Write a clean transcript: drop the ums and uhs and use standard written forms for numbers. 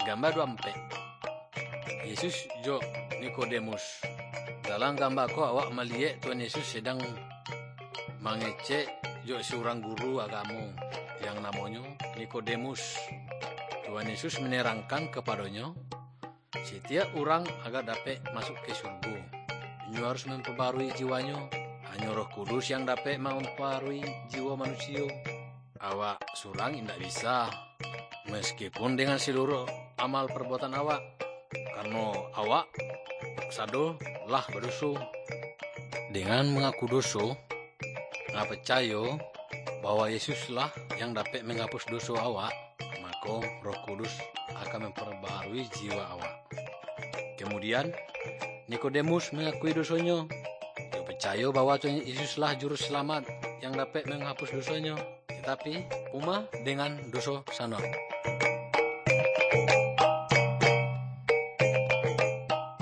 gambar 24. Yesus jo Nikodemus. Dalam gambar ko awak melihat Tuhan Yesus sedang mengecek jo seorang guru agama yang namanya Nikodemus. Tuhan Yesus menerangkan kepadanya, setiap orang agar dapat masuk ke surga, ia harus memperbarui jiwanya. Hanya Roh Kudus yang dapat memperbarui jiwa manusia. Awak surang tidak bisa, meskipun dengan seluruh amal perbuatan awak, karena awak sadar lah berdosa. Dengan mengaku dosa, ngak percaya bahwa Yesuslah yang dapat menghapus dosa awak, maka Roh Kudus akan memperbarui jiwa awak. Kemudian Nikodemus mengakui dosanya. Dia percaya bahwa Tuhan Yesuslah juru selamat yang dapat menghapus dosanya, tetapi dengan dosa sana.